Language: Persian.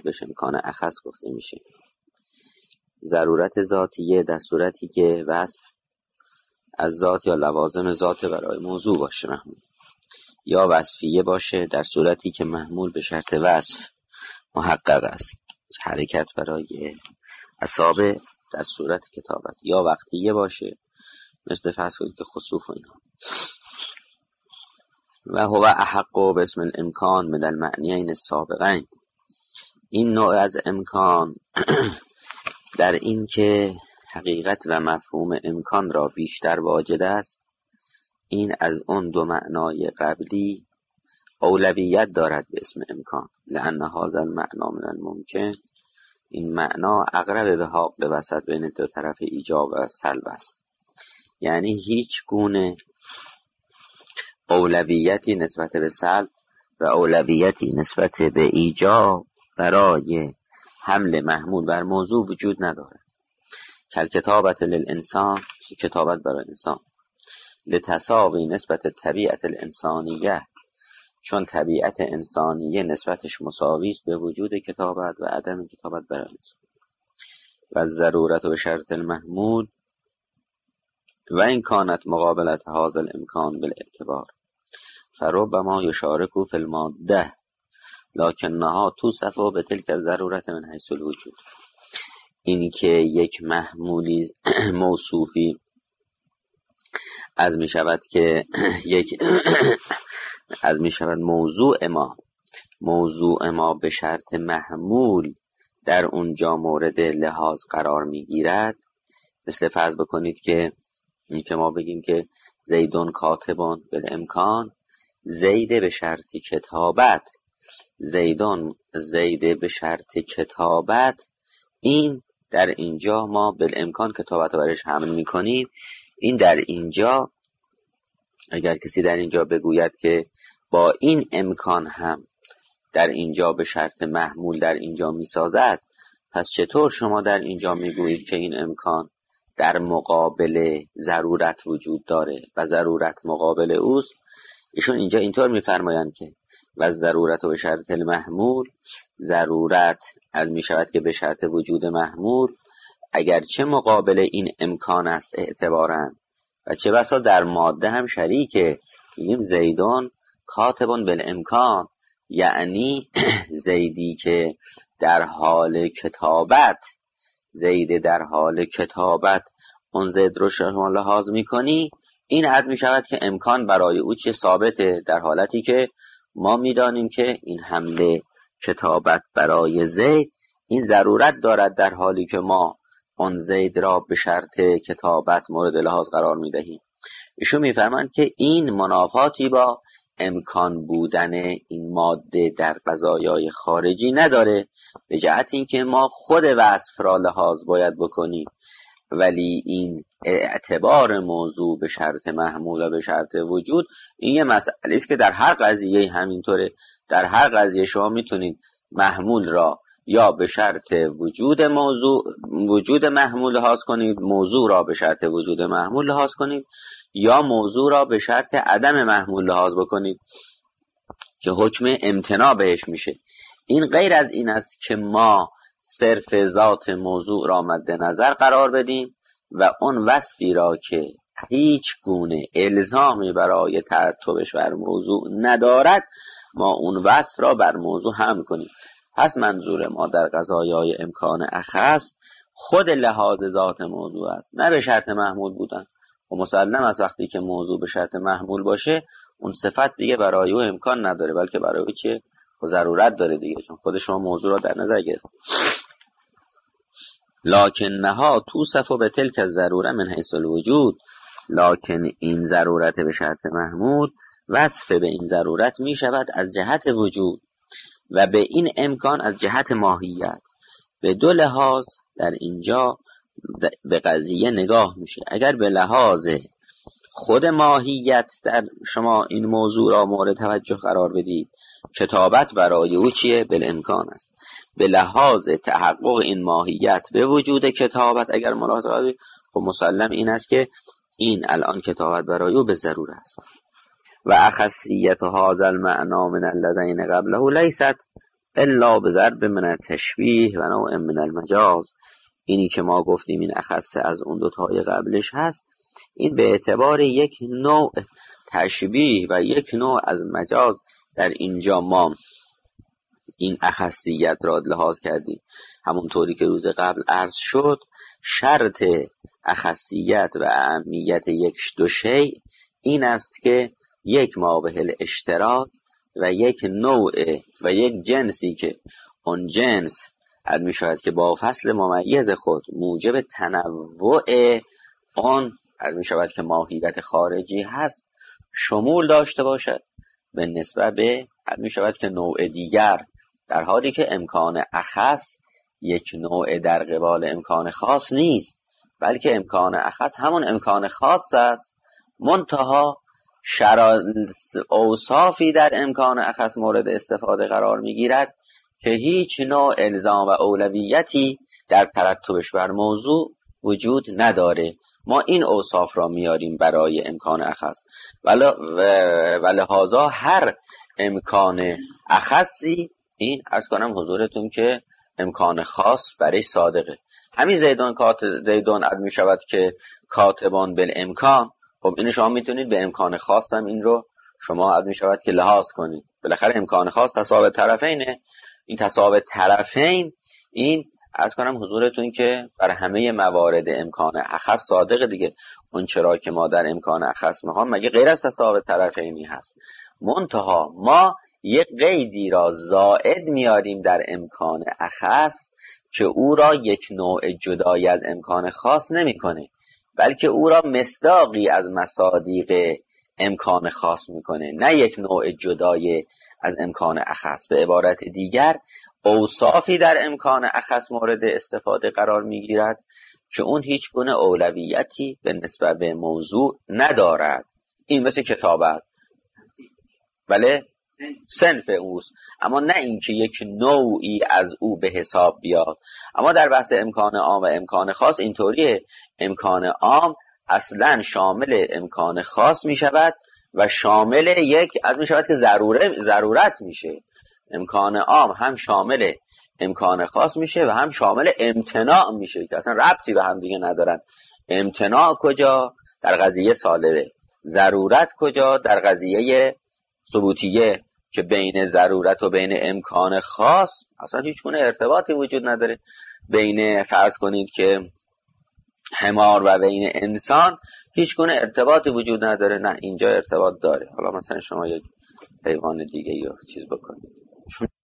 بهش امکان اخص گفته میشه. ضرورت ذاتیه در صورتی که وصف از ذات یا لوازم ذات برای موضوع باشه محمول، یا وصفیه باشه در صورتی که محمول به شرط وصف محقق است، حرکت برای اصابع در صورت کتابت، یا وقتیه باشه مثل فرض کنید که خسوف و اینا. و هو احق باسم الامکان من المعنیین السابقین. این نوع از امکان در این که حقیقت و مفهوم امکان را بیشتر واجد است، این از اون دو معنای قبلی اولویت دارد به اسم امکان، لأن هذا المعنا من الممکن، این معنا اقرب به حق به وسط بین دو طرف ایجاب و سلب است. یعنی هیچ گونه اولویتی نسبت به سلب و اولویتی نسبت به ایجاب برای حمل محمول بر موضوع وجود ندارد. کالکتابت للانسان، کتابت برای انسان، لتساوی نسبت طبیعت الانسانیه، چون طبیعت انسانیه نسبتش مساوی است به وجود کتابت و عدم کتابت برای انسان. و ضرورت به شرط المحمول و این کانت مقابلت هذا الامکان بالاعتبار فربما یشارکو فی الماده لکنها توصف به تلک ضرورت من حیث الوجود. این که یک محمولی موصوفی از می شود که از می شود موضوع ما به شرط محمول در اونجا مورد لحاظ قرار می گیرد. مثل فرض بکنید که این که ما بگیم که زیدون کاتبون بالامکان، زید به شرط کتابت، زید به شرط کتابت، این در اینجا ما بالامکان کتابت رو برش حمل میکنیم. این در اینجا اگر کسی در اینجا بگوید که با این امکان هم در اینجا به شرط محمول در اینجا میسازد، پس چطور شما در اینجا میگویید که این امکان در مقابل ضرورت وجود داره و ضرورت مقابل اوست؟ ایشون اینجا اینطور میفرمایند که و ضرورت به شرط المحمول، ضرورت از می شود که به شرط وجود محمول اگرچه مقابل این امکان است اعتباراً و چه بسا در ماده هم شریکه. میگیم زیدون کاتبون بالامکان، یعنی زیدی که در حال کتابت، زید در حال کتابت اون زید رو شما لحاظ میکنی، این حد می شود که امکان برای او چه ثابته، در حالتی که ما میدانیم که این حمله کتابت برای زید این ضرورت دارد در حالی که ما اون زید را به شرط کتابت مورد لحاظ قرار میدهیم. ایشون میفرمایند که این منافاتی با امکان بودن این ماده در قضایای خارجی نداره، به جهت اینکه ما خود وصف را لحاظ باید بکنیم، ولی این اعتبار موضوع به شرط محمول و به شرط وجود این یه مسئله است که در هر قضیه همینطوره. در هر قضیه شما میتونید محمول را یا به شرط وجود محمول لحاظ کنید، موضوع را به شرط وجود محمول لحاظ کنید، یا موضوع را به شرط عدم محمول لحاظ بکنید که حکم امتناع بهش میشه. این غیر از این است که ما صرف ذات موضوع را مد نظر قرار بدیم و اون وصفی را که هیچ گونه الزامی برای ترتبش بر موضوع ندارد ما اون وصف را بر موضوع حمل کنیم. پس منظور ما در قضایای امکان اخص خود لحاظ ذات موضوع است، نه به شرط محمول بودن. و مسلم است وقتی که موضوع به شرط محمول باشه اون صفت دیگه برای او امکان نداره، بلکه برای او چه ضرورت داره دیگه، چون خود شما موضوع را در نظر گرفت. لکنها توصف به تلک الضروره من حیث الوجود، لکن این ضرورت به شرط محمول وصف به این ضرورت می شود از جهت وجود و به این امکان از جهت ماهیت. به دو لحاظ در اینجا به قضیه نگاه میشه. اگر به لحاظ خود ماهیت در شما این موضوع را مورد توجه قرار بدید، کتابت برای او چیه؟ بالامکان است. به لحاظ تحقق این ماهیت به وجود کتابت اگر ملاحظه کنید، خب مسلم این است که این الان کتابت برای او به ضروره است. و اخصیت هذا المعنى من الذين قبله لیست الا به ضرب من التشبیه و نوع من المجاز. اینی که ما گفتیم این اخص از اون دوتای قبلش هست، این به اعتبار یک نوع تشبیه و یک نوع از مجاز در اینجا ما این اخصیت را لحاظ کردیم. همونطوری که روز قبل عرض شد، شرط اخصیت و اهمیت یک دو شیء این است که یک مابه الاشتراک و یک نوع و یک جنسی که اون جنس می شود که با فصل ممیز خود موجب تنوع آن می شود که ماهیت خارجی هست شمول داشته باشد به نسبت به می شود که نوع دیگر، در حالی که امکان اخص یک نوع در قبال امکان خاص نیست، بلکه امکان اخص همون امکان خاص است، منتها اوصافی در امکان اخص مورد استفاده قرار میگیرد که هیچ نوع الزام و اولویتی در ترتبش بر موضوع وجود نداره. ما این اوصاف را میاریم برای امکان اخص و لحاظا هر امکان اخصی، این عرض کنم حضورتون که امکان خاص برای صادقه. همین زیدون عد می شود که کاتبان بالامکان، خب این شما میتونید به امکان خاص هم این رو شما عد می شود که لحاظ کنید. بالاخره امکان خاص تساوی طرفینه. این تساوی طرفین این عرض کنم حضورتون که بر همه موارد امکان اخص صادقه دیگه. اون چرا که ما در امکان اخص میخوام مگه غیر از تساوی طرفینی هست؟ منتها ما یک قیدی را زائد میاریم در امکان اخص که او را یک نوع جدایی از امکان خاص نمیکنه، بلکه او را مصداقی از مصادیق امکان خاص میکنه، نه یک نوع جدایی از امکان اخص. به عبارت دیگر اوصافی در امکان اخص مورد استفاده قرار میگیرد که اون هیچ گونه اولویتی به نسبت به موضوع ندارد. این مثل کتابت، بله صنف اوست، اما نه اینکه یک نوعی از او به حساب بیاد. اما در بحث امکان عام و امکان خاص اینطوریه، امکان عام اصلا شامل امکان خاص می شود و شامل یک از می شود که ضرورت میشه. امکان عام هم شامل امکان خاص میشه و هم شامل امتناع میشه که اصلا ربطی به هم دیگه ندارن. امتناع کجا؟ در قضیه سالبه. ضرورت کجا؟ در قضیه ثبوتیه که بین ضرورت و بین امکان خاص اصلا هیچ گونه ارتباطی وجود نداره. بین فرض کنید که حمار و بین انسان هیچ گونه ارتباطی وجود نداره. نه اینجا ارتباط داره. حالا مثلا شما یک حیوان دیگه یا چیز بکنید